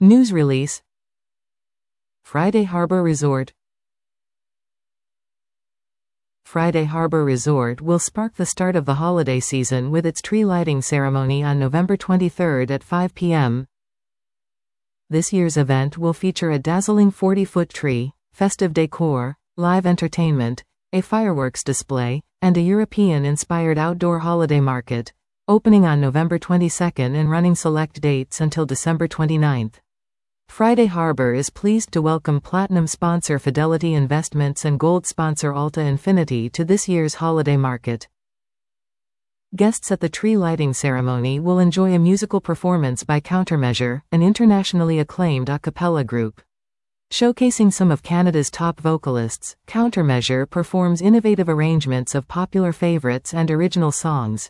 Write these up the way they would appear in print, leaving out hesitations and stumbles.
News release. Friday Harbor Resort. Friday Harbor Resort will spark the start of the holiday season with its tree lighting ceremony on November 23 at 5 p.m. This year's event will feature a dazzling 40-foot tree, festive decor, live entertainment, a fireworks display, and a European-inspired outdoor holiday market, opening on November 22 and running select dates until December 29. Friday Harbor is pleased to welcome Platinum sponsor Fidelity Investments and Gold sponsor Alta Infinity to this year's holiday market. Guests at the tree lighting ceremony will enjoy a musical performance by Countermeasure, an internationally acclaimed a cappella group. Showcasing some of Canada's top vocalists, Countermeasure performs innovative arrangements of popular favorites and original songs.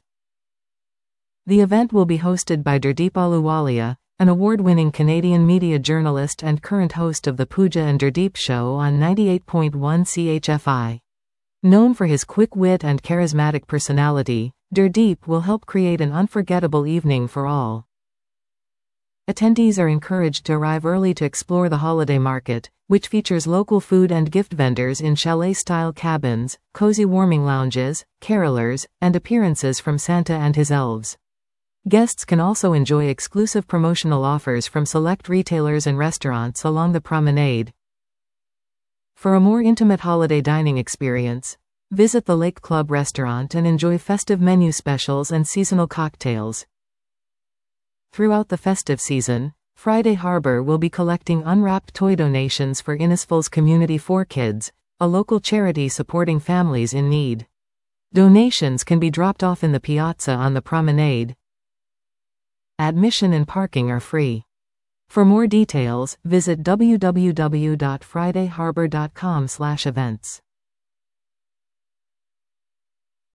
The event will be hosted by Durdeep Ahluwalia, an award-winning Canadian media journalist and current host of the Pooja and Durdeep Show on 98.1 CHFI. Known for his quick wit and charismatic personality, Durdeep will help create an unforgettable evening for all. Attendees are encouraged to arrive early to explore the holiday market, which features local food and gift vendors in chalet-style cabins, cozy warming lounges, carolers, and appearances from Santa and his elves. Guests can also enjoy exclusive promotional offers from select retailers and restaurants along the promenade. For a more intimate holiday dining experience, visit the Lake Club restaurant and enjoy festive menu specials and seasonal cocktails. Throughout the festive season, Friday Harbor will be collecting unwrapped toy donations for Innisfalls Community for Kids, a local charity supporting families in need. Donations can be dropped off in the piazza on the promenade. Admission and parking are free. For more details, visit www.fridayharbor.com/events.